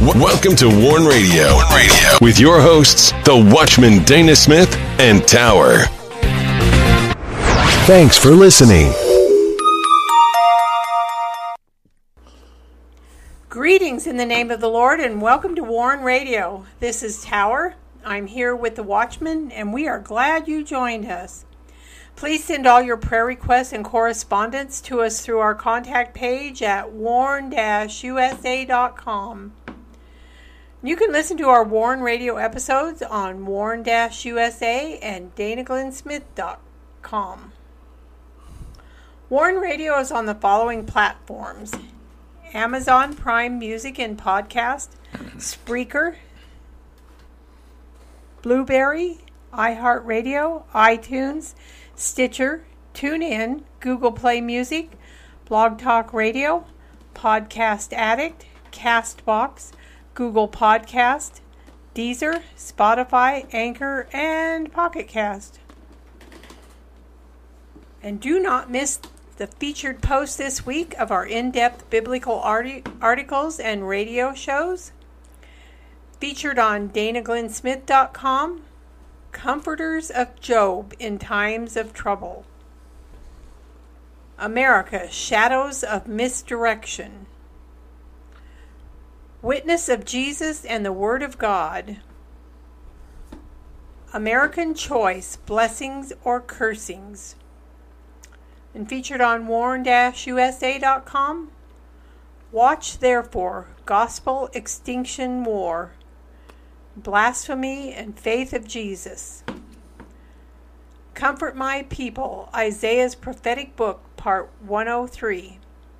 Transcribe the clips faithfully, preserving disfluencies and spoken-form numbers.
W- welcome to Warn Radio. Warn Radio with your hosts, the Watchman Dana Smith and Tower. Thanks for listening. Greetings in the name of the Lord and welcome to Warn Radio. This is Tower. I'm here with the Watchman and we are glad you joined us. Please send all your prayer requests and correspondence to us through our contact page at warn dash u s a dot com. You can listen to our Warn Radio episodes on warn dash u s a and dana glenn smith dot com. Warn Radio is on the following platforms: Amazon Prime Music and Podcast, Spreaker, Blueberry, iHeartRadio, iTunes, Stitcher, TuneIn, Google Play Music, Blog Talk Radio, Podcast Addict, Castbox, Google Podcast, Deezer, Spotify, Anchor, and Pocket Cast. And do not miss the featured post this week of our in-depth biblical arti- articles and radio shows. Featured on dana glenn smith dot com, Comforters of Job in Times of Trouble. America, Shadows of Misdirection. Witness of Jesus and the Word of God. American Choice, Blessings or Cursings. And featured on warn dash u s a dot com, Watch Therefore, Gospel Extinction War. Blasphemy and Faith of Jesus. Comfort My People, Isaiah's Prophetic Book, Part one oh three.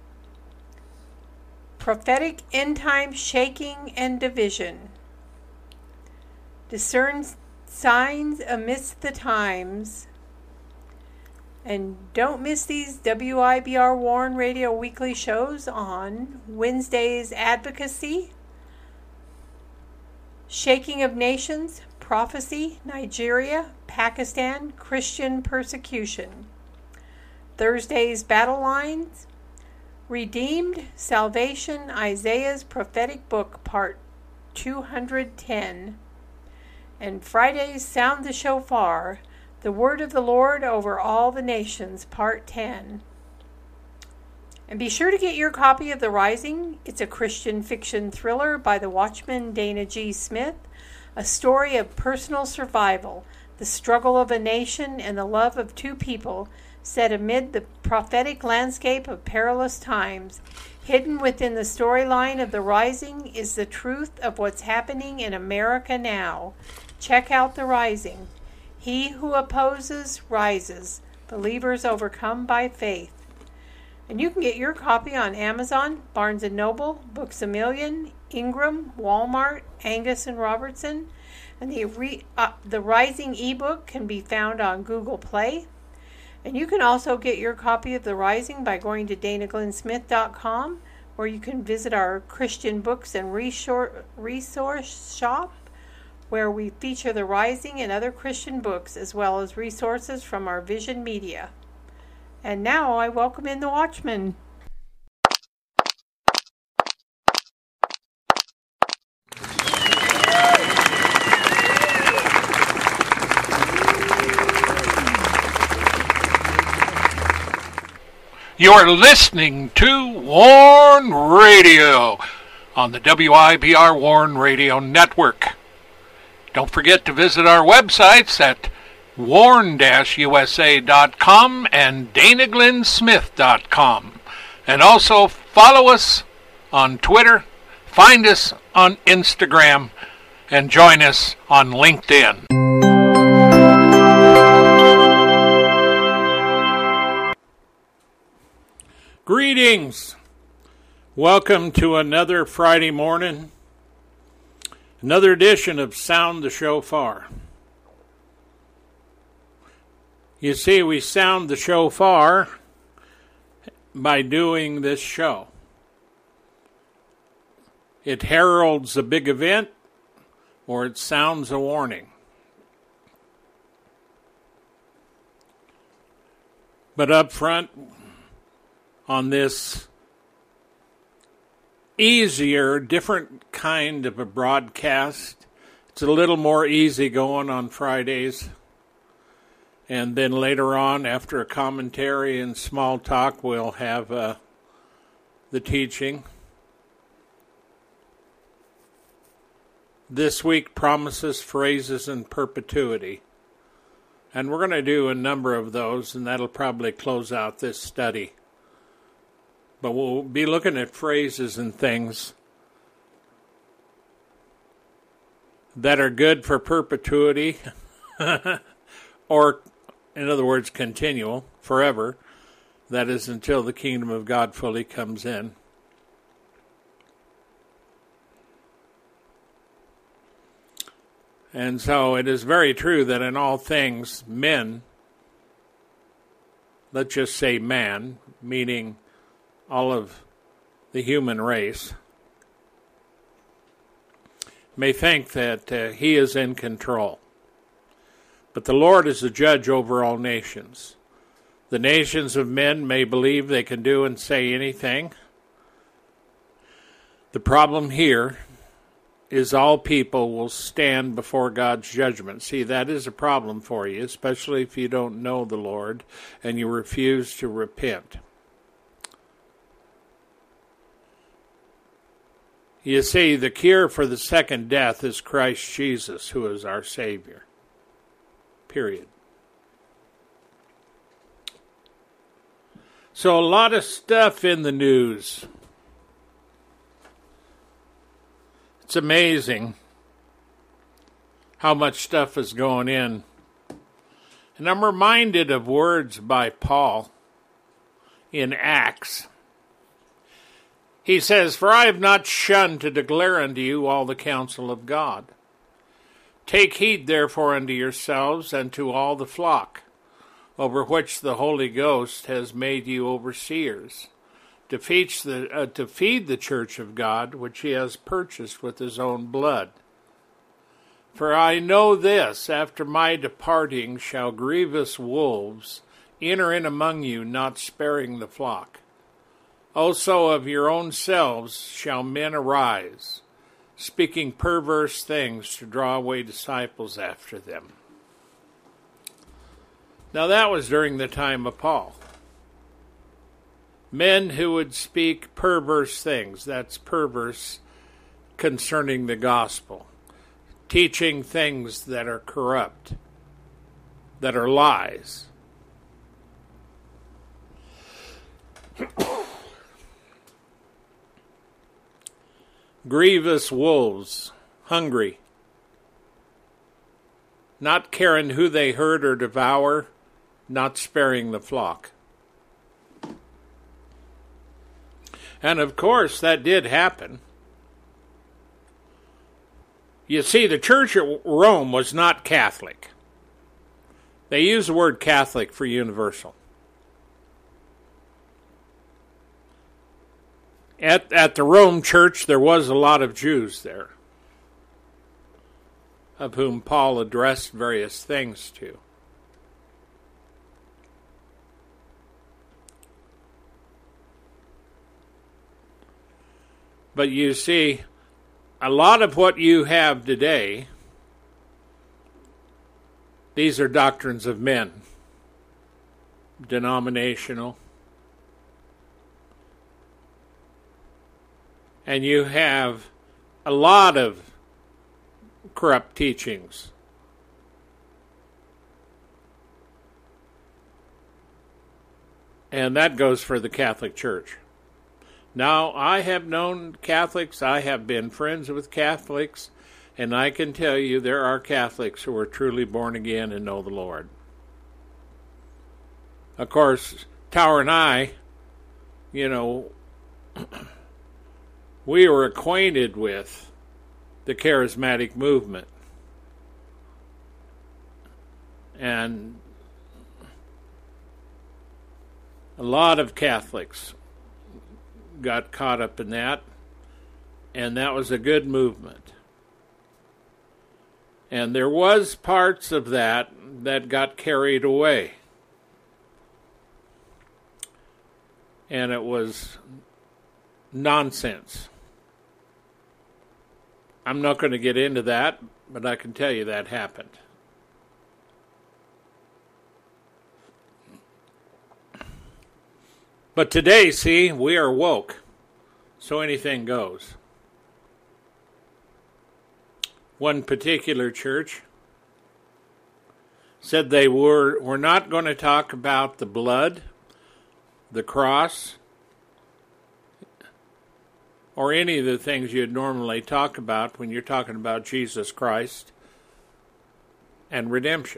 Prophetic End Time Shaking and Division. Discern Signs Amidst the Times. And don't miss these W I B R Warn Radio weekly shows on Wednesdays: Advocacy, Shaking of Nations, Prophecy, Nigeria, Pakistan, Christian Persecution. Thursdays, Battle Lines, Redeemed, Salvation, Isaiah's Prophetic Book, Part two hundred ten. And Fridays, Sound the Shofar, The Word of the Lord Over All the Nations, Part ten. And be sure to get your copy of The Rising. It's a Christian fiction thriller by the Watchman Dana G. Smith, a story of personal survival, the struggle of a nation, and the love of two people set amid the prophetic landscape of perilous times. Hidden within the storyline of The Rising is the truth of what's happening in America now. Check out The Rising. He who opposes rises. Believers overcome by faith. And you can get your copy on Amazon, Barnes and Noble, Books A Million, Ingram, Walmart, Angus and Robertson. And the, re, uh, the Rising ebook can be found on Google Play. And you can also get your copy of The Rising by going to dana glenn smith dot com, where you can visit our Christian books and resource shop, where we feature The Rising and other Christian books, as well as resources from our Vision Media. And now I welcome in the Watchman. You're listening to Warn Radio on the W I B R Warn Radio Network. Don't forget to visit our websites at warn dash u s a dot com and dana glenn smith dot com. And also follow us on Twitter, find us on Instagram, and join us on LinkedIn. Greetings. Welcome to another Friday morning, another edition of Sound the Shofar. You see, we sound the shofar by doing this show. It heralds a big event, or it sounds a warning. But up front, on this easier, different kind of a broadcast. It's a little more easy going on Fridays. And then later on, after a commentary and small talk, we'll have uh, the teaching. This week, promises, phrases, and perpetuity. And we're going to do a number of those, and that'll probably close out this study. But we'll be looking at phrases and things that are good for perpetuity, or, in other words, continual, forever. That is until the kingdom of God fully comes in. And so it is very true that in all things, men, let's just say man, meaning all of the human race, may think that uh, he is in control. But the Lord is the judge over all nations. The nations of men may believe they can do and say anything. The problem here is all people will stand before God's judgment. See, that is a problem for you, especially if you don't know the Lord and you refuse to repent. You see, the cure for the second death is Christ Jesus, who is our Savior. Period. So a lot of stuff in the news. It's amazing how much stuff is going in. And I'm reminded of words by Paul in Acts. He says, "For I have not shunned to declare unto you all the counsel of God. Take heed therefore unto yourselves and to all the flock, over which the Holy Ghost has made you overseers, to feed the, uh, to feed the church of God, which he has purchased with his own blood. For I know this, after my departing shall grievous wolves enter in among you, not sparing the flock. Also of your own selves shall men arise, speaking perverse things to draw away disciples after them." Now that was during the time of Paul. Men who would speak perverse things, that's perverse concerning the gospel. Teaching things that are corrupt, that are lies. Grievous wolves, hungry, not caring who they hurt or devour, not sparing the flock. And of course, that did happen. You see, the church at Rome was not Catholic. They use the word Catholic for universal. At, at the Rome church, there was a lot of Jews there, of whom Paul addressed various things to. But you see, a lot of what you have today, these are doctrines of men, denominational. And you have a lot of corrupt teachings. And that goes for the Catholic Church. Now, I have known Catholics, I have been friends with Catholics, and I can tell you there are Catholics who are truly born again and know the Lord. Of course, Tower and I, you know, we were acquainted with the charismatic movement. And a lot of Catholics got caught up in that, and that was a good movement. And there was parts of that that got carried away. And it was nonsense. I'm not going to get into that, but I can tell you that happened. But today, see, we are woke, so anything goes. One particular church said they were, were not going to talk about the blood, the cross, or any of the things you'd normally talk about when you're talking about Jesus Christ and redemption.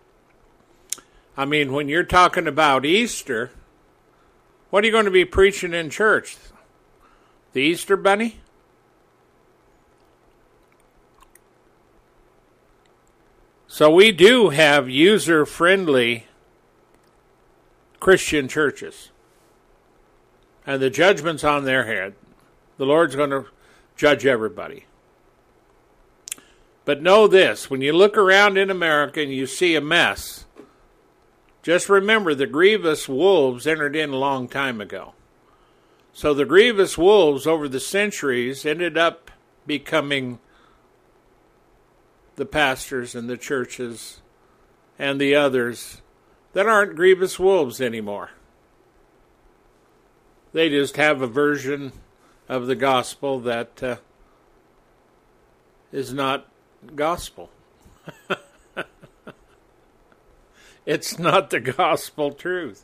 I mean, when you're talking about Easter, what are you going to be preaching in church? The Easter Bunny? So we do have user-friendly Christian churches. And the judgment's on their head. The Lord's going to judge everybody. But know this, when you look around in America and you see a mess, just remember the grievous wolves entered in a long time ago. So the grievous wolves over the centuries ended up becoming the pastors and the churches and the others that aren't grievous wolves anymore. They just have a version of the gospel that uh, is not gospel. It's not the gospel truth.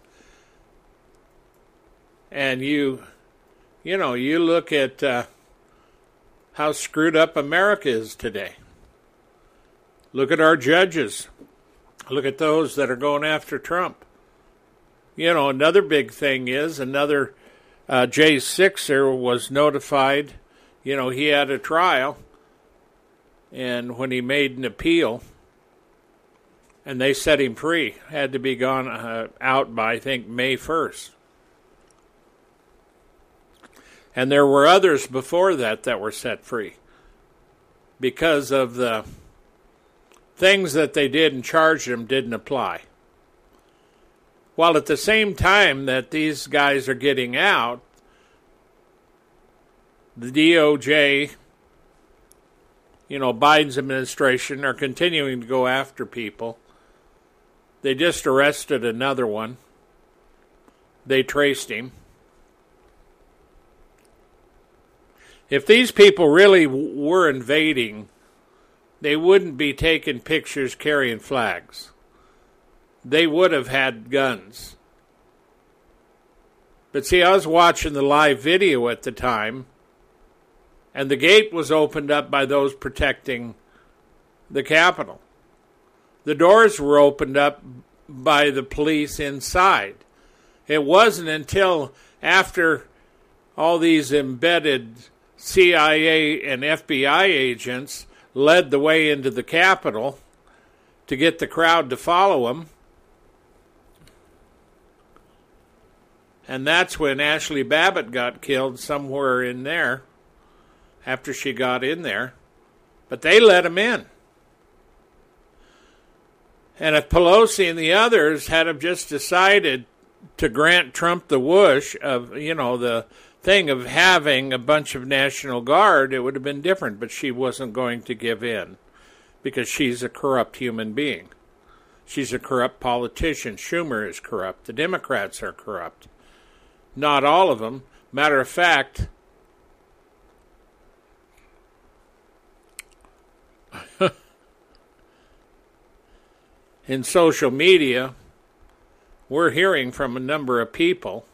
And you, you know, you look at uh, how screwed up America is today. Look at our judges. Look at those that are going after Trump. You know, another big thing is another uh, Jay Sixer was notified. You know, he had a trial. And when he made an appeal, and they set him free, had to be gone uh, out by, I think, May first. And there were others before that that were set free because of the things that they did and charged them didn't apply. While at the same time that these guys are getting out, the D O J, you know, Biden's administration are continuing to go after people. They just arrested another one. They traced him. If these people really w- were invading, they wouldn't be taking pictures carrying flags. They would have had guns. But see, I was watching the live video at the time, and the gate was opened up by those protecting the Capitol. The doors were opened up by the police inside. It wasn't until after all these embedded C I A and F B I agents led the way into the Capitol to get the crowd to follow them. And that's when Ashley Babbitt got killed somewhere in there after she got in there. But they let him in. And if Pelosi and the others had have just decided to grant Trump the whoosh of, you know, the thing of having a bunch of National Guard, it would have been different. But she wasn't going to give in because she's a corrupt human being. She's a corrupt politician. Schumer is corrupt. The Democrats are corrupt. Not all of them. Matter of fact, in social media, we're hearing from a number of people,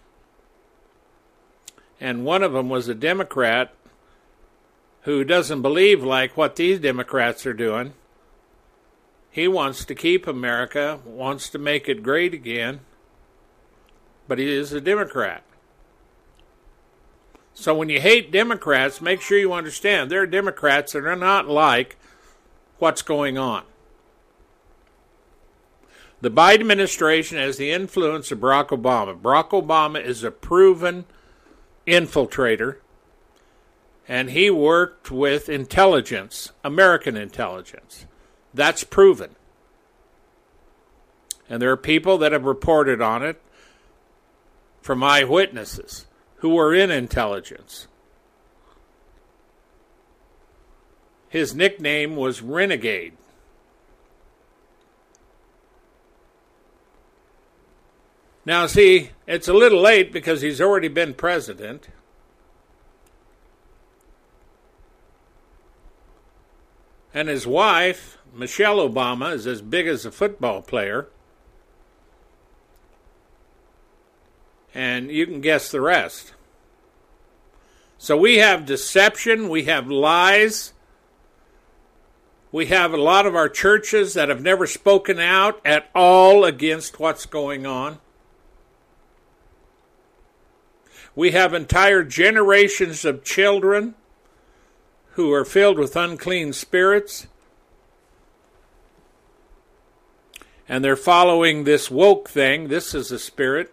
and one of them was a Democrat who doesn't believe like what these Democrats are doing. He wants to keep America, wants to make it great again, but he is a Democrat. So when you hate Democrats, make sure you understand they're Democrats and they're not like what's going on. The Biden administration has the influence of Barack Obama. Barack Obama is a proven infiltrator, and he worked with intelligence, American intelligence. That's proven. And there are people that have reported on it from eyewitnesses who were in intelligence. his nickname was Renegade. Now, see, it's a little late because he's already been president. And his wife, Michelle Obama, is as big as a football player. And you can guess the rest. So we have deception, we have lies. We have a lot of our churches that have never spoken out at all against what's going on. We have entire generations of children who are filled with unclean spirits, and they're following this woke thing. This is a spirit.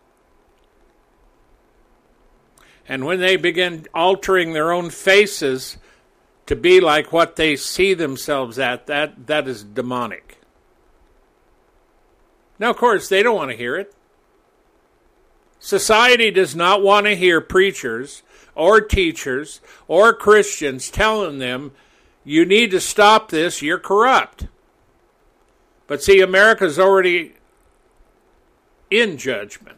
And when they begin altering their own faces to be like what they see themselves at, that, that is demonic. Now, of course, they don't want to hear it. Society does not want to hear preachers or teachers or Christians telling them, you need to stop this, you're corrupt. But see, America's already in judgment.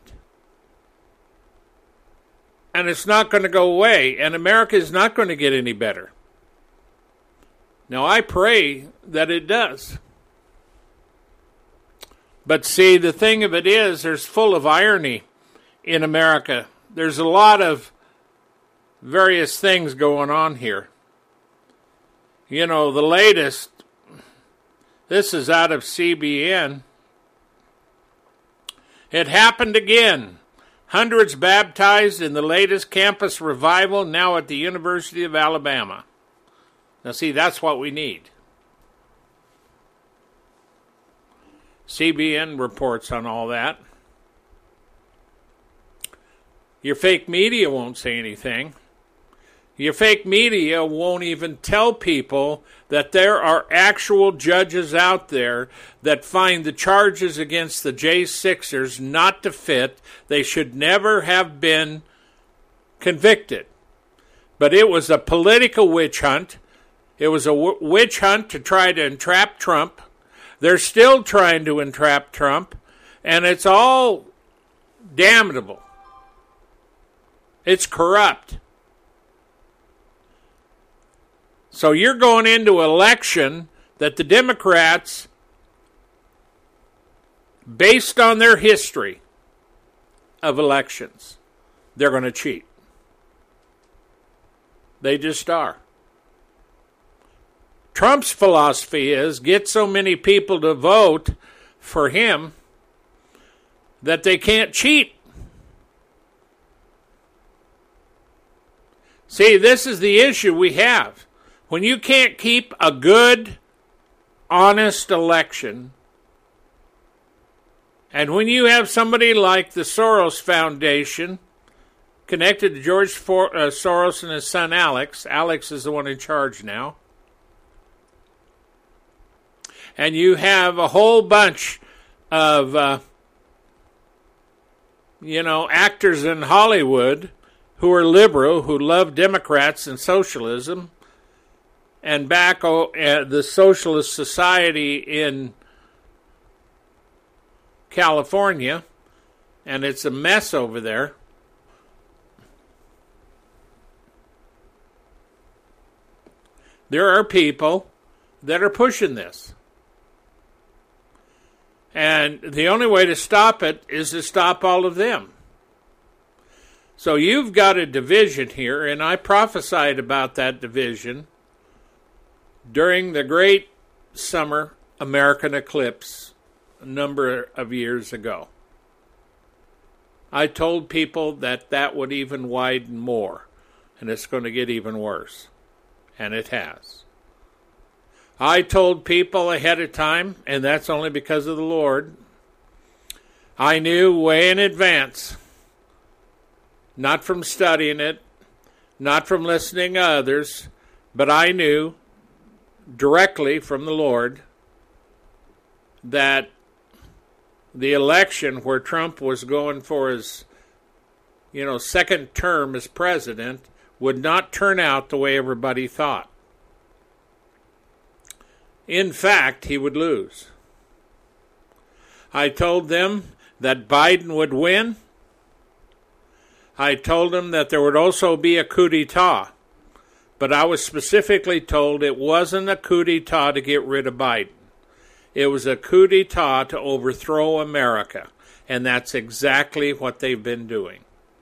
And it's not going to go away, and America is not going to get any better. Now, I pray that it does. But see, the thing of it is, there's full of irony in America. There's a lot of various things going on here. You know, the latest, this is out of C B N. It happened again. Hundreds baptized in the latest campus revival now at the University of Alabama. Now see, that's what we need. C B N reports on all that. Your fake media won't say anything. Your fake media won't even tell people that there are actual judges out there that find the charges against the J sixers not to fit. They should never have been convicted. But it was a political witch hunt. It was a w- witch hunt to try to entrap Trump. They're still trying to entrap Trump. And it's all damnable. It's corrupt. So you're going into an election that the Democrats, based on their history of elections, they're going to cheat. They just are. Trump's philosophy is get so many people to vote for him that they can't cheat. See, this is the issue we have. When you can't keep a good, honest election, and when you have somebody like the Soros Foundation connected to George For- uh, Soros and his son Alex, Alex is the one in charge now, and you have a whole bunch of, uh, you know, actors in Hollywood who are liberal, who love Democrats and socialism, and back uh, the Socialist Society in California, and it's a mess over there. There are people that are pushing this. And the only way to stop it is to stop all of them. So you've got a division here, and I prophesied about that division during the great summer American eclipse a number of years ago. I told people that that would even widen more, and it's going to get even worse. And it has. I told people ahead of time, and that's only because of the Lord. I knew way in advance, not from studying it, not from listening to others, but I knew directly from the Lord that the election where Trump was going for his, you know, second term as president would not turn out the way everybody thought. in fact, he would lose. I told them that Biden would win. I told them that there would also be a coup d'etat. But I was specifically told it wasn't a coup d'etat to get rid of Biden. It was a coup d'etat to overthrow America. And that's exactly what they've been doing.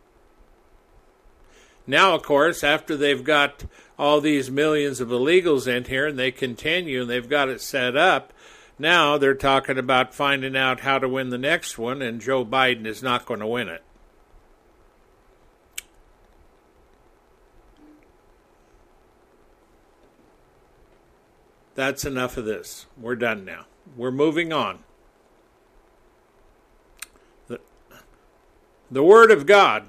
Now, of course, after they've got all these millions of illegals in here and they continue and they've got it set up, now they're talking about finding out how to win the next one, and Joe Biden is not going to win it. That's enough of this. We're done now. We're moving on. The, the Word of God.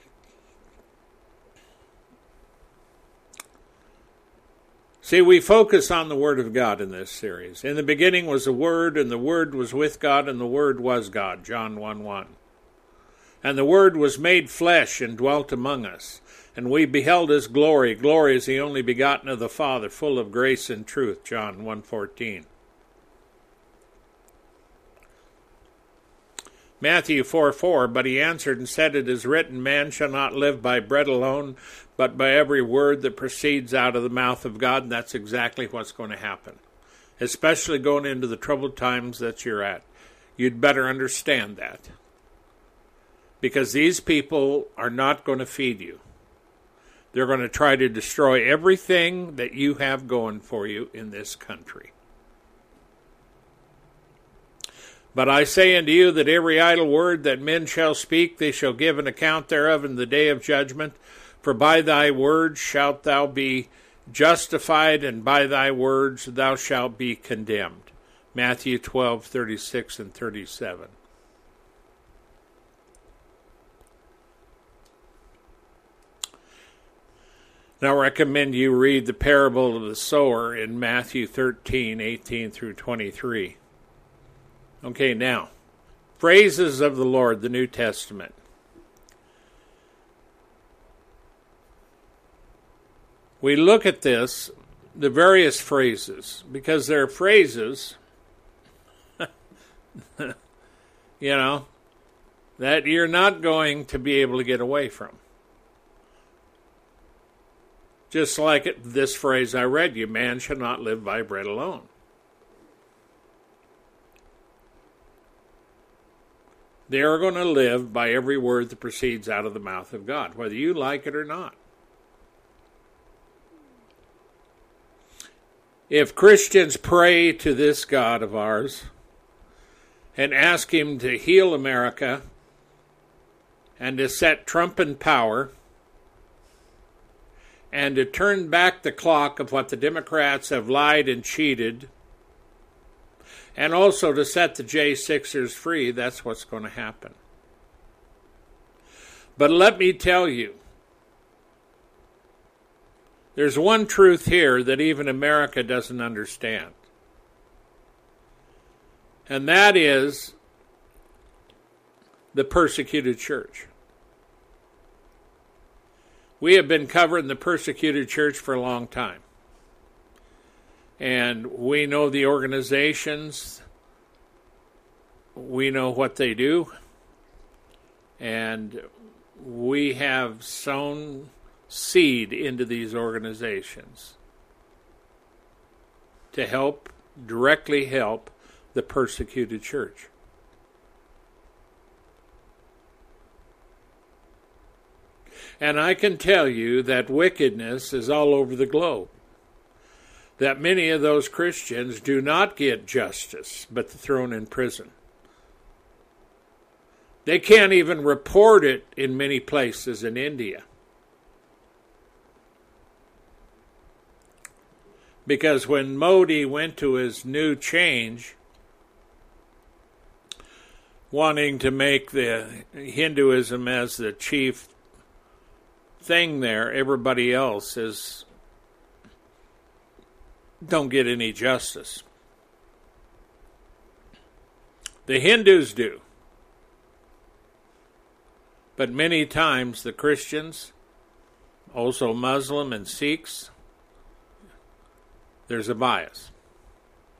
See, we focus on the Word of God in this series. In the beginning was the Word, and the Word was with God, and the Word was God, John one one. And the Word was made flesh and dwelt among us. And we beheld his glory. Glory is the only begotten of the Father, full of grace and truth, John one fourteen. Matthew four four, but he answered and said, it is written, man shall not live by bread alone, but by every word that proceeds out of the mouth of God. And that's exactly what's going to happen, especially going into the troubled times that you're at. You'd better understand that, because these people are not going to feed you. They're going to try to destroy everything that you have going for you in this country. But I say unto you that every idle word that men shall speak, they shall give an account thereof in the day of judgment. For by thy words shalt thou be justified, and by thy words thou shalt be condemned. Matthew twelve, thirty-six and thirty-seven. Now I recommend you read the parable of the sower in Matthew thirteen, eighteen through twenty-three. Okay, now, phrases of the Lord, the New Testament. We look at this, the various phrases, because they're phrases, you know, that you're not going to be able to get away from. Just like it, this phrase I read you, man shall not live by bread alone. They are going to live by every word that proceeds out of the mouth of God, whether you like it or not. If Christians pray to this God of ours and ask him to heal America and to set Trump in power and to turn back the clock of what the Democrats have lied and cheated, and also to set the J sixers free, that's what's going to happen. But let me tell you, there's one truth here that even America doesn't understand. And that is the persecuted church. We have been covering the persecuted church for a long time. And we know the organizations, we know what they do, and we have sown seed into these organizations to help, directly help, the persecuted church. And I can tell you that wickedness is all over the globe. That many of those Christians do not get justice, but thrown in prison. They can't even report it in many places in India. Because when Modi went to his new change, wanting to make the Hinduism as the chief thing there, everybody else is don't get any justice. The Hindus do. But many times the Christians, also Muslim and Sikhs, there's a bias.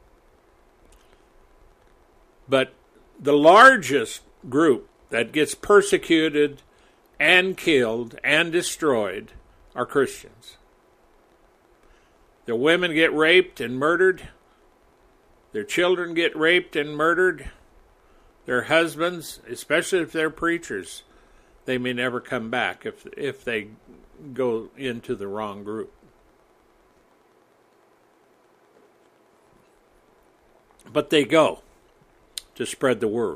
But the largest group that gets persecuted and killed and destroyed are Christians. Their women get raped and murdered. Their children get raped and murdered. Their husbands, especially if they're preachers, they may never come back if if they go into the wrong group. But they go to spread the word.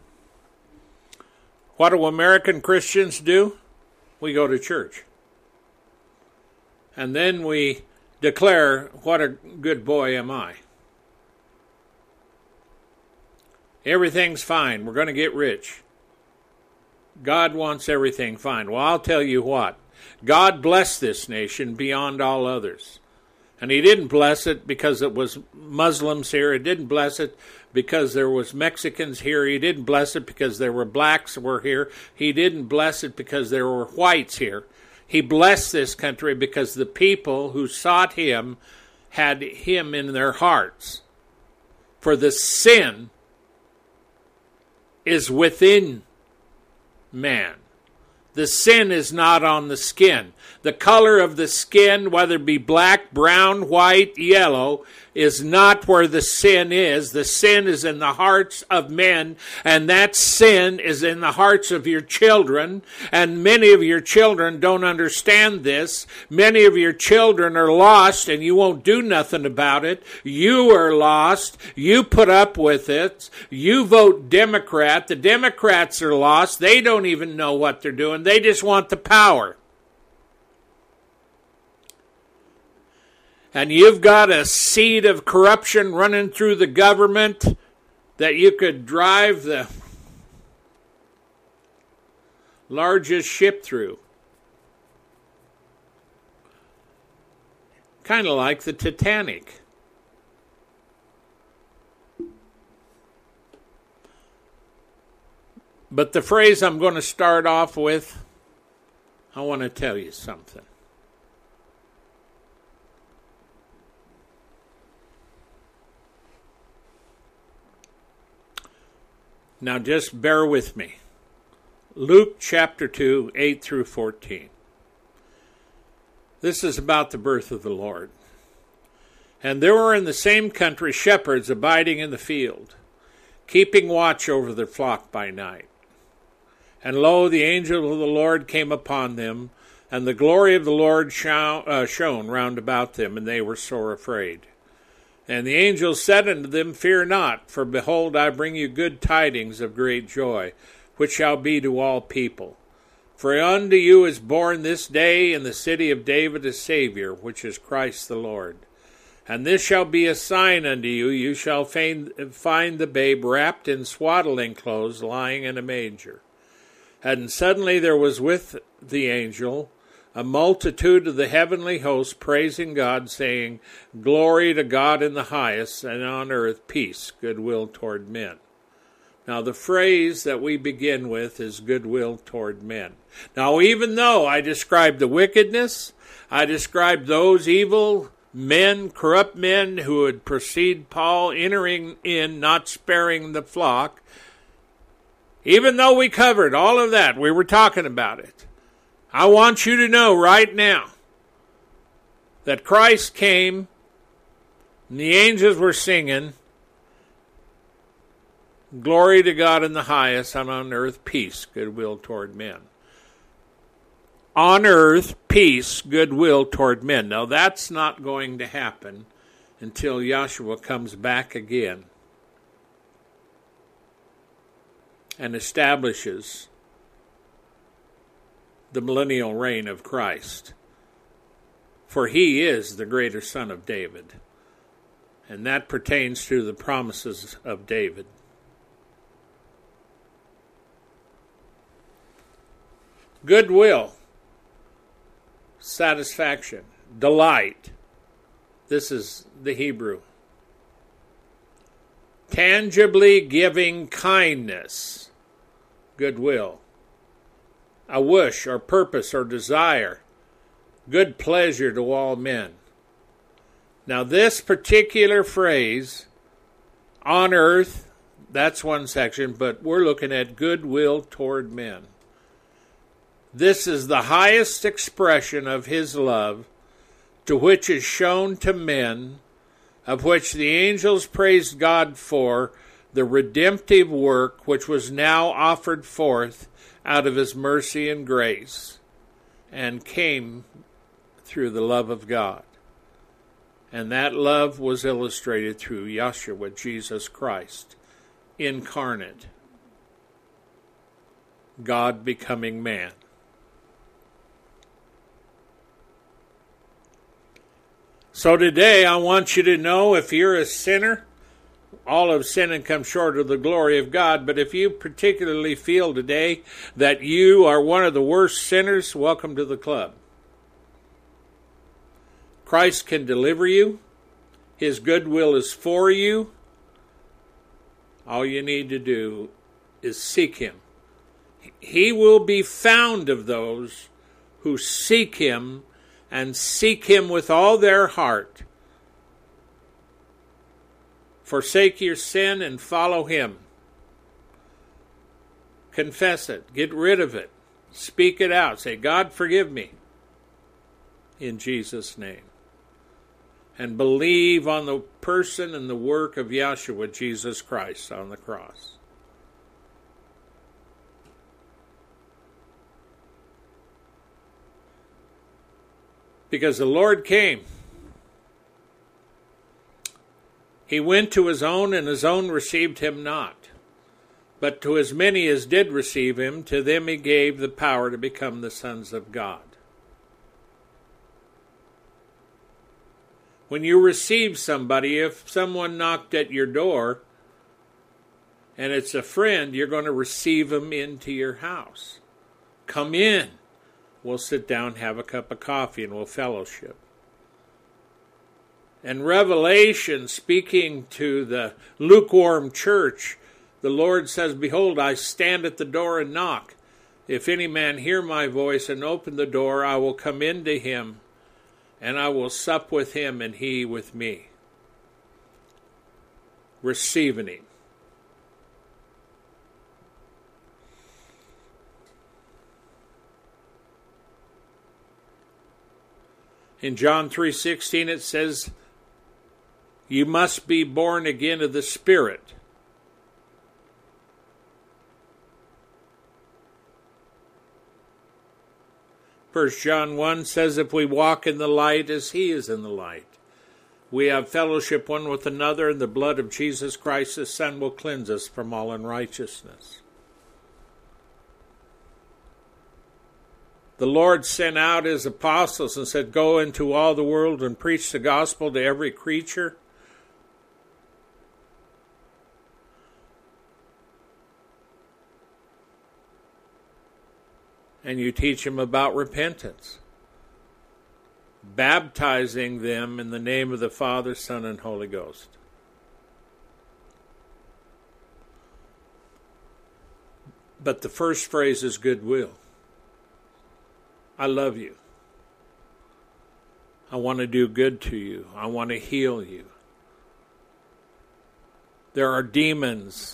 What do American Christians do? We go to church. And then we declare, what a good boy am I. Everything's fine. We're going to get rich. God wants everything fine. Well, I'll tell you what. God blessed this nation beyond all others. And he didn't bless it because it was Muslims here. He didn't bless it because there was Mexicans here. He didn't bless it because there were blacks were here. He didn't bless it because there were whites here. He blessed this country because the people who sought him had him in their hearts. For the sin is within man. The sin is not on the skin. The color of the skin, whether it be black, brown, white, yellow, is not where the sin is. The sin is in the hearts of men, and that sin is in the hearts of your children. And many of your children don't understand this. Many of your children are lost, and you won't do nothing about it. You are lost. You put up with it. You vote Democrat. The Democrats are lost. They don't even know what they're doing. They just want the power. And you've got a seed of corruption running through the government that you could drive the largest ship through. Kind of like the Titanic. But the phrase I'm going to start off with, I want to tell you something. Now just bear with me. Luke chapter two, eight through fourteen. This is about the birth of the Lord. And there were in the same country shepherds abiding in the field, keeping watch over their flock by night. And lo, the angel of the Lord came upon them, and the glory of the Lord shone, uh, shone round about them, and they were sore afraid. And the angel said unto them, Fear not, for behold, I bring you good tidings of great joy, which shall be to all people. For unto you is born this day in the city of David a Savior, which is Christ the Lord. And this shall be a sign unto you, you shall find the babe wrapped in swaddling clothes, lying in a manger. And suddenly there was with the angel a multitude of the heavenly host praising God, saying, Glory to God in the highest, and on earth peace, goodwill toward men. Now the phrase that we begin with is goodwill toward men. Now even though I described the wickedness, I described those evil men, corrupt men who would precede Paul entering in, not sparing the flock, even though we covered all of that, we were talking about it. I want you to know right now that Christ came and the angels were singing, Glory to God in the highest, and on earth peace, goodwill toward men. On earth, peace, goodwill toward men. Now that's not going to happen until Yahshua comes back again and establishes the millennial reign of Christ. For he is the greater son of David. And that pertains to the promises of David. Goodwill, satisfaction, delight. This is the Hebrew. Tangibly giving kindness, goodwill. A wish or purpose or desire, good pleasure to all men. Now this particular phrase, on earth, that's one section, but we're looking at goodwill toward men. This is the highest expression of his love, to which is shown to men, of which the angels praised God for the redemptive work which was now offered forth out of his mercy and grace, and came through the love of God. And that love was illustrated through Yeshua, Jesus Christ, incarnate, God becoming man. So today I want you to know, if you're a sinner, all have sinned and come short of the glory of God, but if you particularly feel today that you are one of the worst sinners, welcome to the club. Christ can deliver you. His goodwill is for you. All you need to do is seek him. He will be found of those who seek him, and seek him with all their heart. Forsake your sin and follow him. Confess it. Get rid of it. Speak it out. Say, God, forgive me. In Jesus' name. And believe on the person and the work of Yeshua, Jesus Christ, on the cross. Because the Lord came. He went to his own, and his own received him not. But to as many as did receive him, to them he gave the power to become the sons of God. When you receive somebody, if someone knocked at your door, and it's a friend, you're going to receive them into your house. Come in. We'll sit down, have a cup of coffee, and we'll fellowship. And Revelation, speaking to the lukewarm church, the Lord says, Behold, I stand at the door and knock. If any man hear my voice and open the door, I will come into him, and I will sup with him, and he with me. Receiving him. In John three sixteen it says, you must be born again of the Spirit. First John one says, if we walk in the light as he is in the light, we have fellowship one with another, and the blood of Jesus Christ, his Son, will cleanse us from all unrighteousness. The Lord sent out his apostles and said, go into all the world and preach the gospel to every creature. And you teach them about repentance, baptizing them in the name of the Father, Son, and Holy Ghost. But the first phrase is goodwill. I love you. I want to do good to you. I want to heal you. There are demons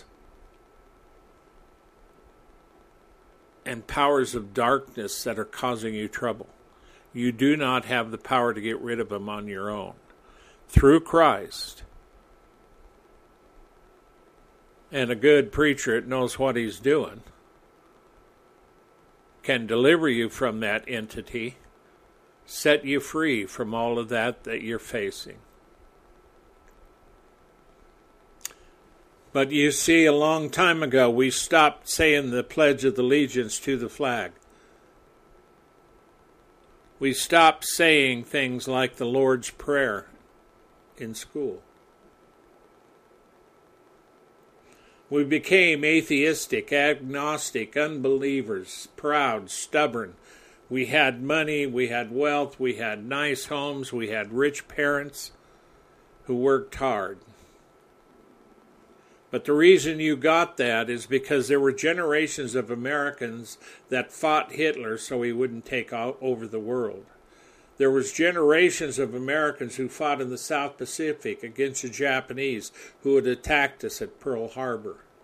and powers of darkness that are causing you trouble. You do not have the power to get rid of them on your own. Through Christ, and a good preacher that knows what he's doing can deliver you from that entity, set you free from all of that that you're facing. But you see, a long time ago, we stopped saying the Pledge of Allegiance to the flag. We stopped saying things like the Lord's Prayer in school. We became atheistic, agnostic, unbelievers, proud, stubborn. We had money, we had wealth, we had nice homes, we had rich parents who worked hard. But the reason you got that is because there were generations of Americans that fought Hitler so he wouldn't take out over the world. There was generations of Americans who fought in the South Pacific against the Japanese who had attacked us at Pearl Harbor.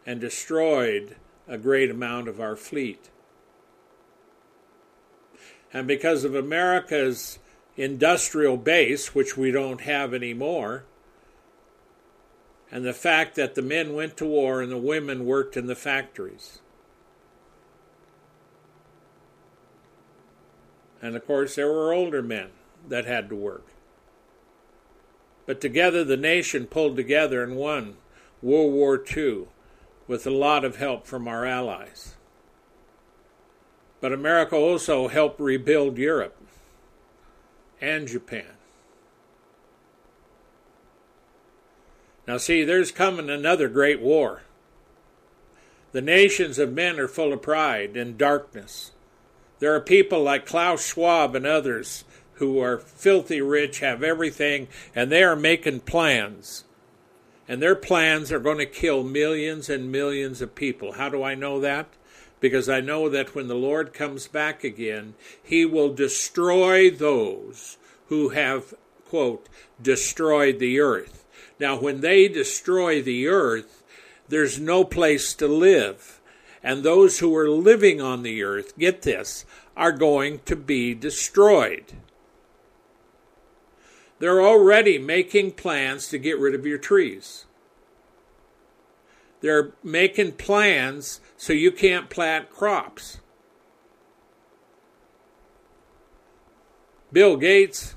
and destroyed a great amount of our fleet. And because of America's industrial base, which we don't have anymore, and the fact that the men went to war and the women worked in the factories. And of course, there were older men that had to work. But together, the nation pulled together and won World War Two with a lot of help from our allies. But America also helped rebuild Europe and Japan. Now see, there's coming another great war. The nations of men are full of pride and darkness. There are people like Klaus Schwab and others who are filthy rich, have everything, and they are making plans. And their plans are going to kill millions and millions of people. How do I know that? Because I know that when the Lord comes back again, he will destroy those who have, quote, destroyed the earth. Now, when they destroy the earth, there's no place to live. And those who are living on the earth, get this, are going to be destroyed. They're already making plans to get rid of your trees. They're making plans so you can't plant crops. Bill Gates,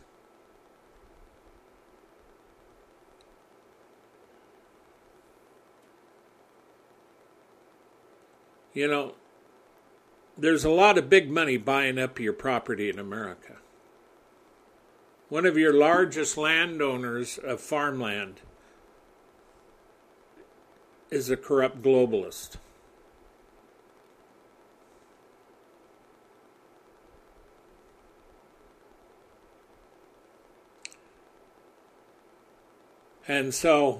you know, there's a lot of big money buying up your property in America. One of your largest landowners of farmland is a corrupt globalist. And so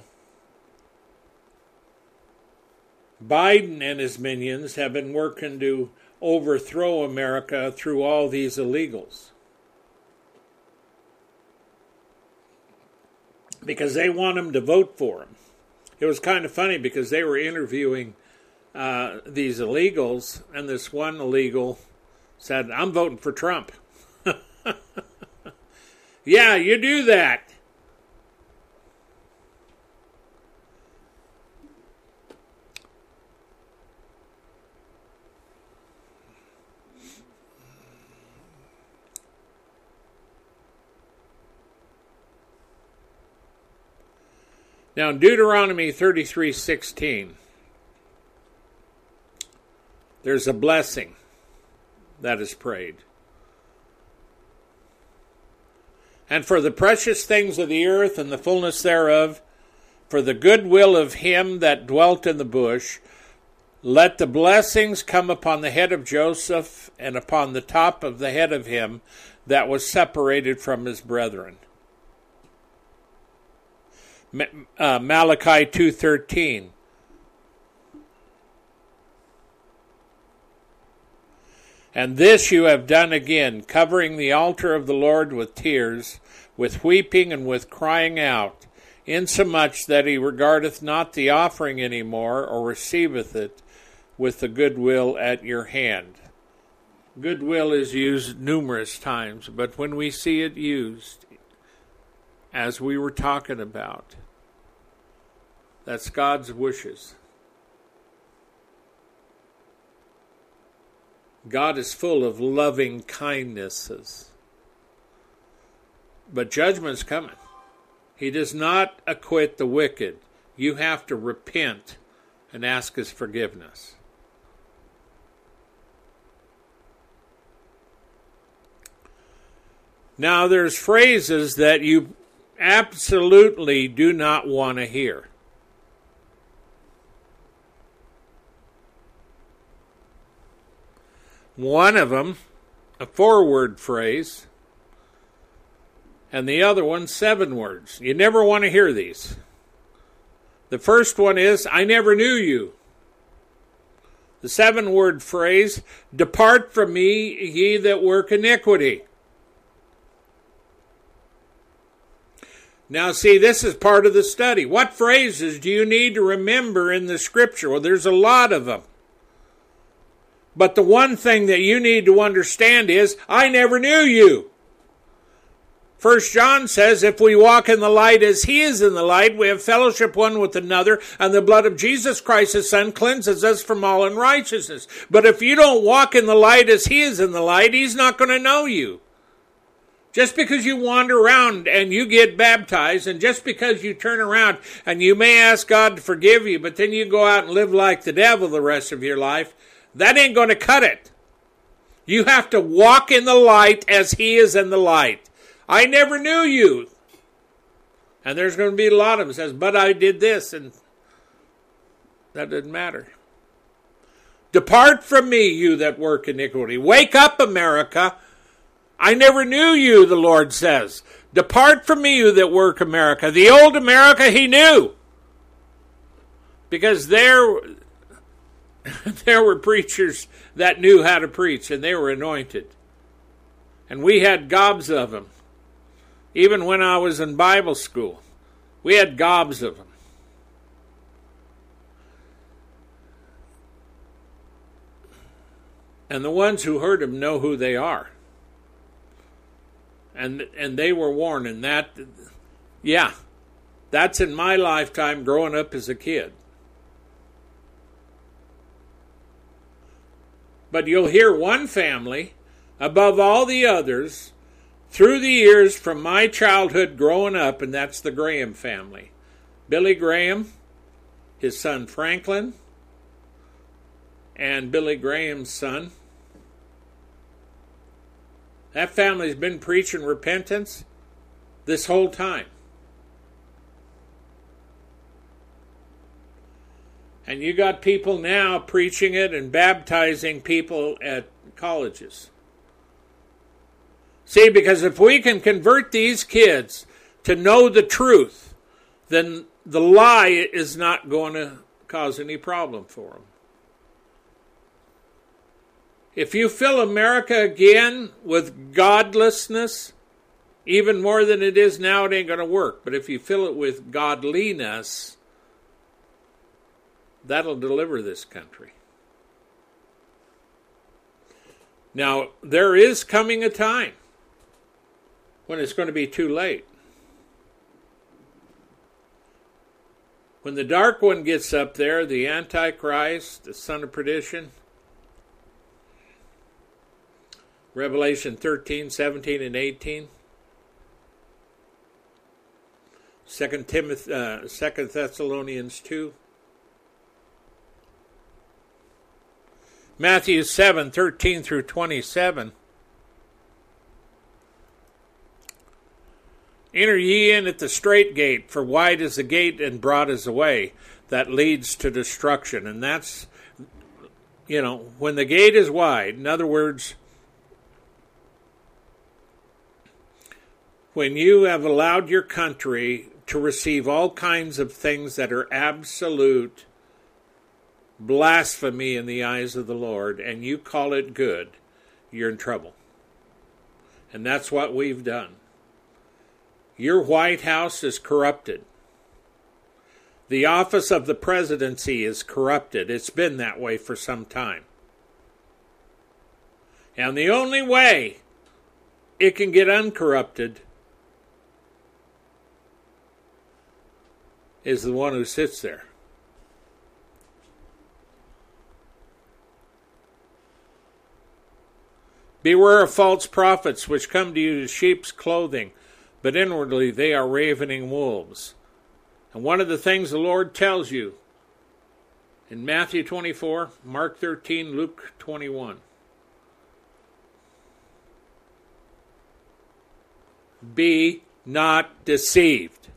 Biden and his minions have been working to overthrow America through all these illegals. Because they want them to vote for them. It was kind of funny because they were interviewing uh, these illegals, and this one illegal said, "I'm voting for Trump." Yeah, you do that. Now, in Deuteronomy thirty-three sixteen, there's a blessing that is prayed. And for the precious things of the earth and the fullness thereof, for the goodwill of him that dwelt in the bush, let the blessings come upon the head of Joseph and upon the top of the head of him that was separated from his brethren. Uh, Malachi two thirteen. And this you have done again, covering the altar of the Lord with tears, with weeping and with crying out, insomuch that he regardeth not the offering any more, or receiveth it with the goodwill at your hand. Goodwill is used numerous times, but when we see it used, as we were talking about, that's God's wishes. God is full of loving kindnesses. But judgment's coming. He does not acquit the wicked. You have to repent and ask his forgiveness. Now, there's phrases that you absolutely do not want to hear. One of them, a four-word phrase, and the other one, seven words. You never want to hear these. The first one is, I never knew you. The seven-word phrase, depart from me, ye that work iniquity. Now, see, this is part of the study. What phrases do you need to remember in the Scripture? Well, there's a lot of them. But the one thing that you need to understand is, I never knew you. First John says, if we walk in the light as he is in the light, we have fellowship one with another, and the blood of Jesus Christ, his Son, cleanses us from all unrighteousness. But if you don't walk in the light as he is in the light, he's not going to know you. Just because you wander around and you get baptized, and just because you turn around and you may ask God to forgive you, but then you go out and live like the devil the rest of your life, that ain't going to cut it. You have to walk in the light as he is in the light. I never knew you. And there's going to be a lot of them that says, but I did this, and that doesn't matter. Depart from me, you that work iniquity. Wake up, America. I never knew you, the Lord says. Depart from me, you that work America. The old America he knew. Because there, there were preachers that knew how to preach, and they were anointed. And we had gobs of them. Even when I was in Bible school, we had gobs of them. And the ones who heard them know who they are. And and they were warned, and that, yeah, that's in my lifetime growing up as a kid. But you'll hear one family above all the others through the years from my childhood growing up, and that's the Graham family. Billy Graham, his son Franklin, and Billy Graham's son. That family's been preaching repentance this whole time. And you got people now preaching it and baptizing people at colleges. See, because if we can convert these kids to know the truth, then the lie is not going to cause any problem for them. If you fill America again with godlessness, even more than it is now, it ain't going to work. But if you fill it with godliness, that'll deliver this country. Now, there is coming a time when it's going to be too late. When the dark one gets up there, the Antichrist, the son of perdition, Revelation thirteen, seventeen, and eighteen. Second Timothy, uh, Second Thessalonians two. Matthew seven, thirteen through twenty-seven. Enter ye in at the strait gate, for wide is the gate and broad is the way that leads to destruction. And that's, you know, when the gate is wide, in other words, when you have allowed your country to receive all kinds of things that are absolute blasphemy in the eyes of the Lord, and you call it good, you're in trouble. And that's what we've done. Your White House is corrupted. The office of the presidency is corrupted. It's been that way for some time. And the only way it can get uncorrupted is the one who sits there. Beware of false prophets which come to you in sheep's clothing, but inwardly they are ravening wolves. And one of the things the Lord tells you in Matthew twenty-four, Mark thirteen, Luke twenty-one. Be not deceived.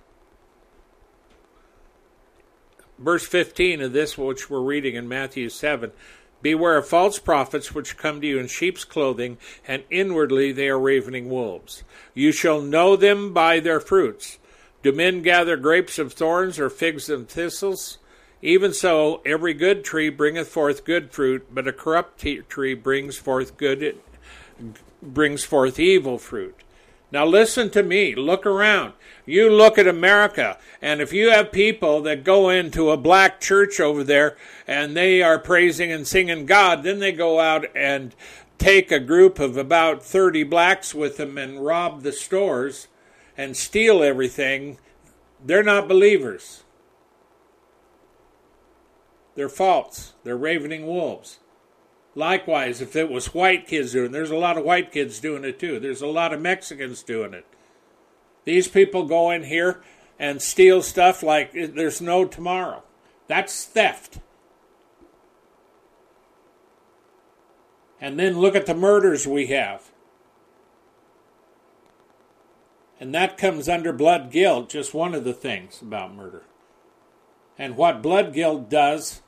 Verse fifteen of this, which we're reading in Matthew seven, beware of false prophets which come to you in sheep's clothing, and inwardly they are ravening wolves. You shall know them by their fruits. Do men gather grapes of thorns or figs of thistles? Even so, every good tree bringeth forth good fruit, but a corrupt tree brings forth good, brings forth evil fruit. Now listen to me. Look around. You look at America, and if you have people that go into a black church over there and they are praising and singing God, then they go out and take a group of about thirty blacks with them and rob the stores and steal everything, they're not believers. They're false. They're ravening wolves. Likewise, if it was white kids doing it, there's a lot of white kids doing it too. There's a lot of Mexicans doing it. These people go in here and steal stuff like there's no tomorrow. That's theft. And then look at the murders we have. And that comes under blood guilt, just one of the things about murder. And what blood guilt does,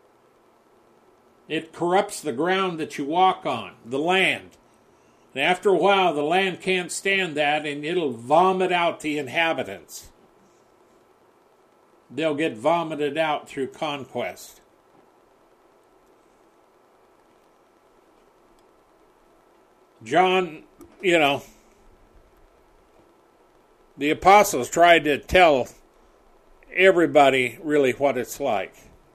it corrupts the ground that you walk on, the land. And after a while, the land can't stand that, and it'll vomit out the inhabitants. They'll get vomited out through conquest. John, you know, the apostles tried to tell everybody really what it's like.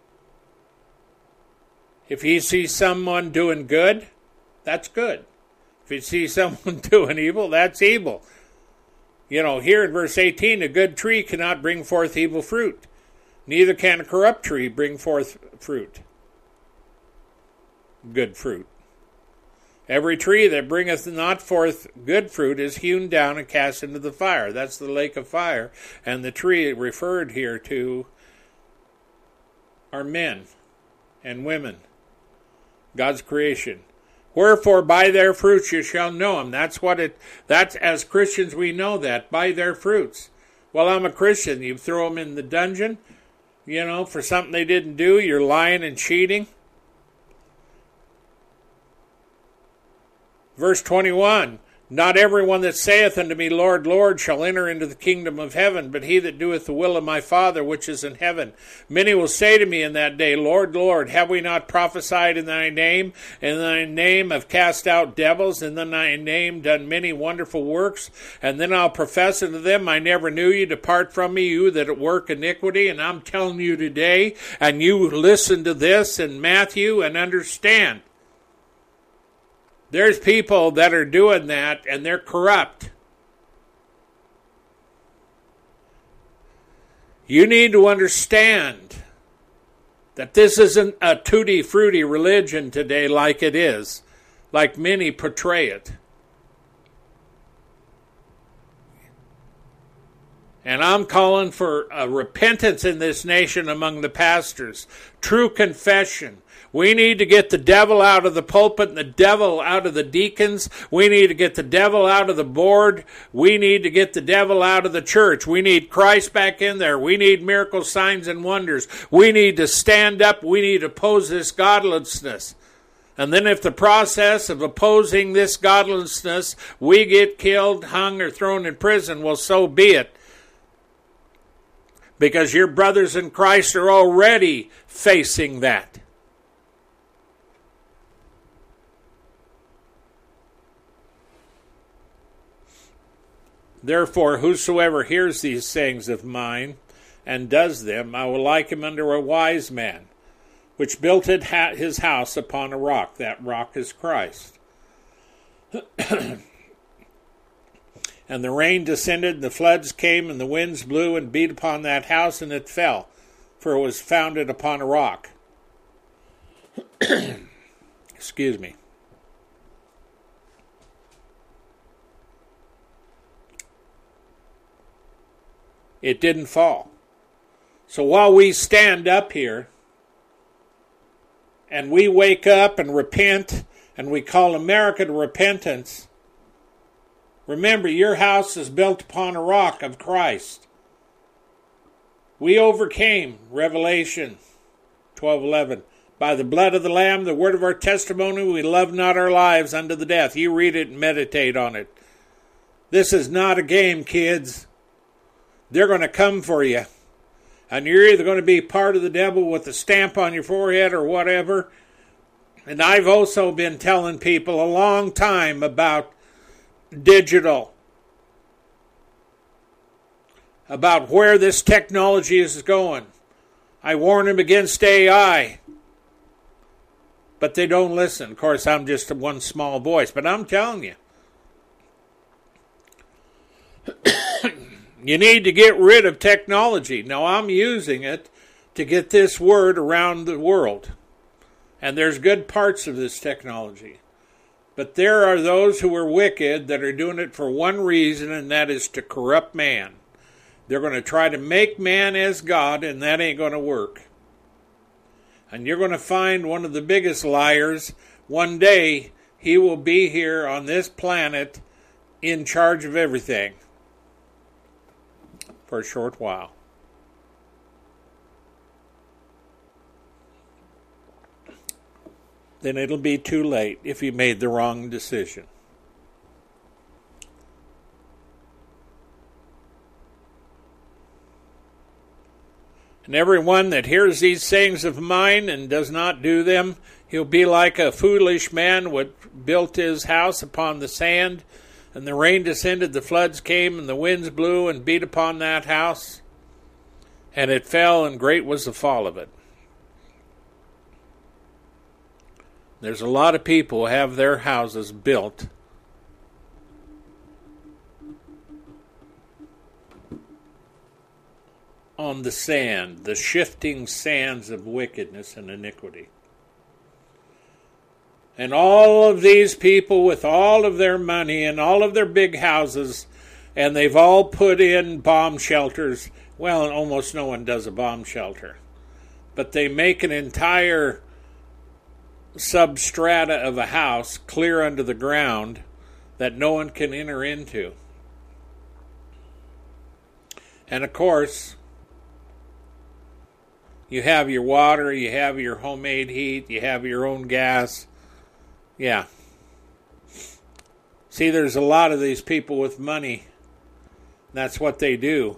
If you see someone doing good, that's good. If you see someone doing evil, that's evil. You know, here in verse eighteen, a good tree cannot bring forth evil fruit. Neither can a corrupt tree bring forth fruit. Good fruit. Every tree that bringeth not forth good fruit is hewn down and cast into the fire. That's the lake of fire. And the tree referred here to are men and women. God's creation. Wherefore by their fruits you shall know them. That's what it, that's as Christians we know that, by their fruits. Well, I'm a Christian. You throw them in the dungeon, you know, for something they didn't do. You're lying and cheating. Verse twenty-one, not everyone that saith unto me, Lord, Lord, shall enter into the kingdom of heaven, but he that doeth the will of my Father which is in heaven. Many will say to me in that day, Lord, Lord, have we not prophesied in thy name? In thy name have cast out devils, in thy name done many wonderful works. And then I'll profess unto them, I never knew you. Depart from me, you that work iniquity. And I'm telling you today, and you listen to this in Matthew and understand. There's people that are doing that, and they're corrupt. You need to understand that this isn't a tutti-frutti religion today like it is, like many portray it. And I'm calling for a repentance in this nation among the pastors, true confession. We need to get the devil out of the pulpit and the devil out of the deacons. We need to get the devil out of the board. We need to get the devil out of the church. We need Christ back in there. We need miracles, signs, and wonders. We need to stand up. We need to oppose this godlessness. And then if the process of opposing this godlessness, we get killed, hung, or thrown in prison, well, so be it. Because your brothers in Christ are already facing that. Therefore, whosoever hears these sayings of mine and does them, I will like him unto a wise man, which built his house upon a rock. That rock is Christ. And the rain descended, and the floods came, and the winds blew and beat upon that house, and it fell, for it was founded upon a rock. Excuse me. It didn't fall. So while we stand up here and we wake up and repent and we call America to repentance, remember your house is built upon a rock of Christ. We overcame, Revelation twelve eleven, by the blood of the Lamb, the word of our testimony, we love not our lives unto the death. You read it and meditate on it. This is not a game, kids. They're going to come for you. And you're either going to be part of the devil with a stamp on your forehead or whatever. And I've also been telling people a long time about digital about where this technology is going. I warn them against A I. But they don't listen. Of course, I'm just one small voice. But I'm telling you, you need to get rid of technology. Now, I'm using it to get this word around the world. And there's good parts of this technology. But there are those who are wicked that are doing it for one reason, and that is to corrupt man. They're going to try to make man as God, and that ain't going to work. And you're going to find one of the biggest liars. One day, he will be here on this planet in charge of everything for a short while. Then it'll be too late if you made the wrong decision. And everyone that hears these sayings of mine and does not do them, he'll be like a foolish man which built his house upon the sand, and the rain descended, the floods came, and the winds blew and beat upon that house, and it fell, and great was the fall of it. There's a lot of people who have their houses built on the sand, the shifting sands of wickedness and iniquity. And all of these people with all of their money and all of their big houses, and they've all put in bomb shelters. Well, almost no one does a bomb shelter. But they make an entire substrata of a house clear under the ground that no one can enter into. And of course, you have your water, you have your homemade heat, you have your own gas. Yeah. See, there's a lot of these people with money. That's what they do.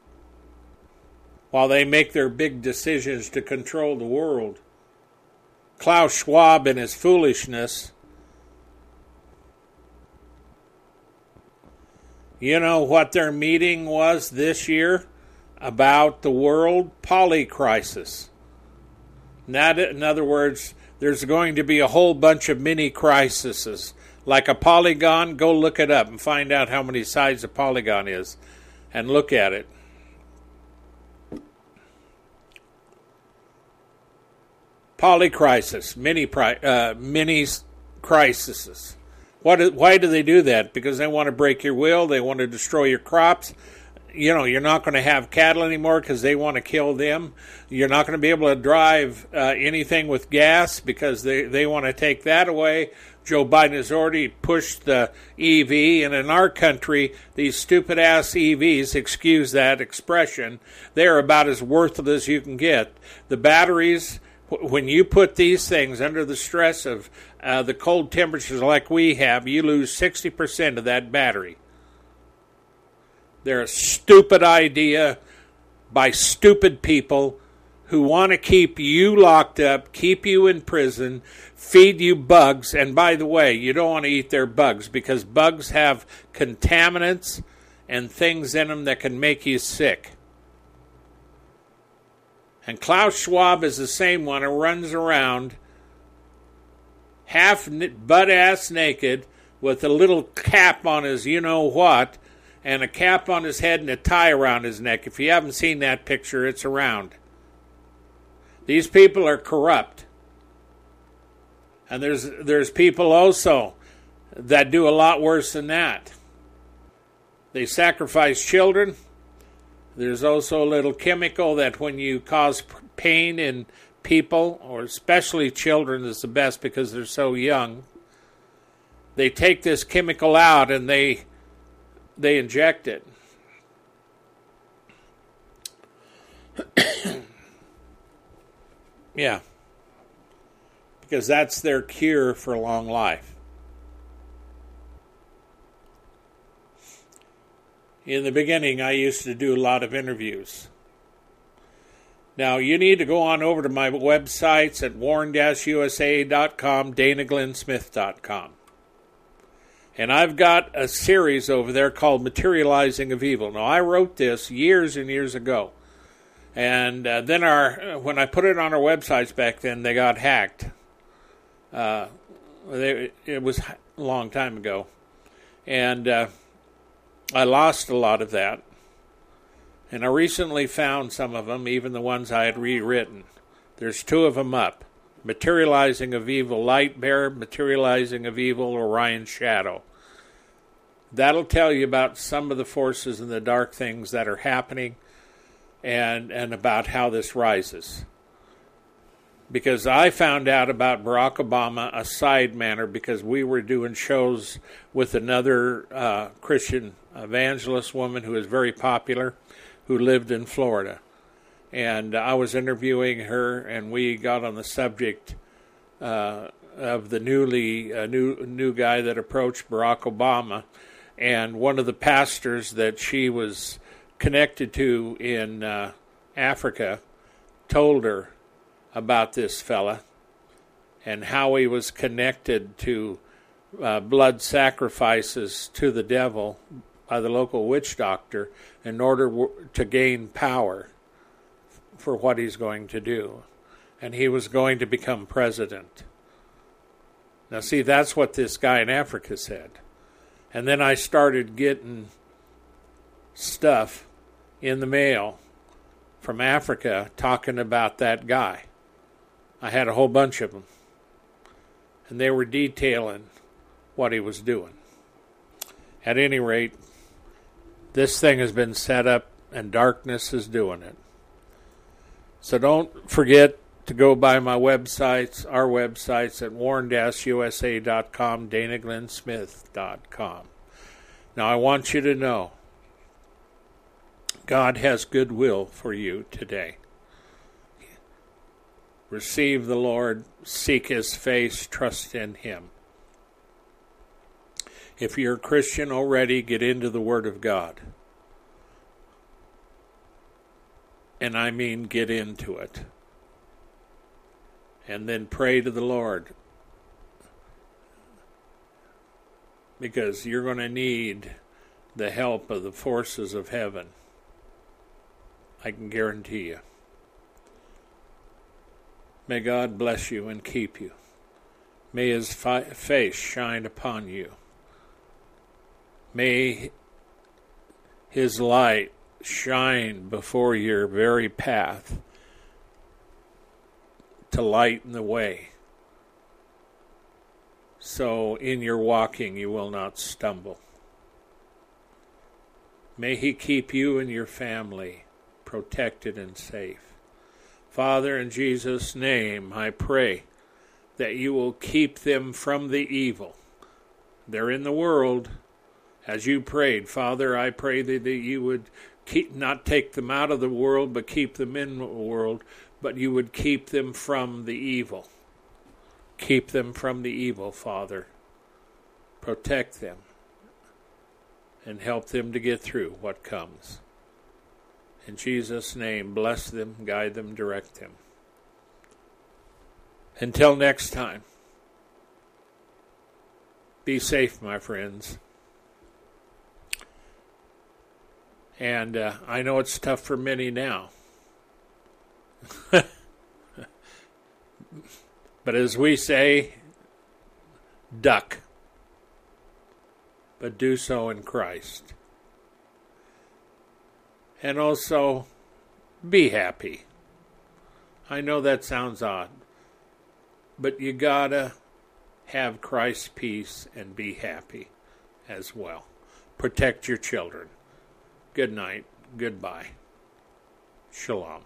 While they make their big decisions to control the world. Klaus Schwab in his foolishness. You know what their meeting was this year about the world polycrisis. Not, in other words, there's going to be a whole bunch of mini crises. Like a polygon, go look it up and find out how many sides a polygon is. And look at it. Polycrisis, mini uh, mini crises. What? Why do they do that? Because they want to break your will. They want to destroy your crops. You know, you're not going to have cattle anymore because they want to kill them. You're not going to be able to drive uh, anything with gas because they, they want to take that away. Joe Biden has already pushed the E V, and in our country, these stupid-ass E Vs, excuse that expression, they're about as worthless as you can get. The batteries, when you put these things under the stress of uh, the cold temperatures like we have, you lose sixty percent of that battery. They're a stupid idea by stupid people who want to keep you locked up, keep you in prison, feed you bugs. And by the way, you don't want to eat their bugs because bugs have contaminants and things in them that can make you sick. And Klaus Schwab is the same one who runs around half butt-ass naked with a little cap on his you-know-what and a cap on his head and a tie around his neck. If you haven't seen that picture, it's around. These people are corrupt. And there's there's people also that do a lot worse than that. They sacrifice children. There's also a little chemical that when you cause pain in people, or especially children is the best because they're so young, they take this chemical out and they they inject it. Yeah. Because that's their cure for long life. In the beginning, I used to do a lot of interviews. Now, you need to go on over to my websites at warren dash u s a dot com, dana glenn smith dot com. And I've got a series over there called Materializing of Evil. Now, I wrote this years and years ago. And uh, then our when I put it on our websites back then, they got hacked. Uh, they, it was a long time ago. And uh, I lost a lot of that. And I recently found some of them, even the ones I had rewritten. There's two of them up. Materializing of Evil Light Bearer, Materializing of Evil Orion's Shadow. That'll tell you about some of the forces and the dark things that are happening and, and about how this rises. Because I found out about Barack Obama a side manner because we were doing shows with another uh, Christian evangelist woman who is very popular, who lived in Florida. And I was interviewing her, and we got on the subject uh, of the newly uh, new new guy that approached Barack Obama. And one of the pastors that she was connected to in uh, Africa told her about this fella and how he was connected to uh, blood sacrifices to the devil by the local witch doctor in order w- to gain power for what he's going to do. And he was going to become president. Now, see, that's what this guy in Africa said. And then I started getting stuff in the mail from Africa talking about that guy. I had a whole bunch of them. And they were detailing what he was doing. At any rate, this thing has been set up and darkness is doing it. So don't forget to go by my websites, our websites at warn dash u s a dot com, dana glenn smith dot com. Now I want you to know, God has goodwill for you today. Receive the Lord, seek His face, trust in Him. If you're a Christian already, get into the Word of God. And I mean get into it. And then pray to the Lord. Because you're going to need the help of the forces of heaven. I can guarantee you. May God bless you and keep you. May His fi- face shine upon you. May His light shine before your very path to lighten the way. So in your walking you will not stumble. May He keep you and your family protected and safe. Father, in Jesus' name, I pray that you will keep them from the evil. They're in the world, as you prayed. Father, I pray that you would keep, not take them out of the world, but keep them in the world, but you would keep them from the evil. Keep them from the evil, Father. Protect them and help them to get through what comes. In Jesus' name, bless them, guide them, direct them. Until next time, be safe, my friends. And uh, I know it's tough for many now. But as we say, duck. But do so in Christ. And also, be happy. I know that sounds odd, but you gotta have Christ's peace and be happy as well. Protect your children. Good night. Goodbye. Shalom.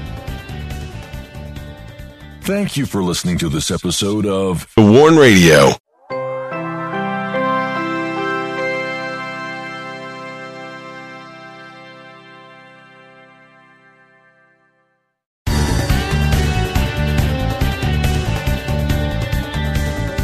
Thank you for listening to this episode of The Warn Radio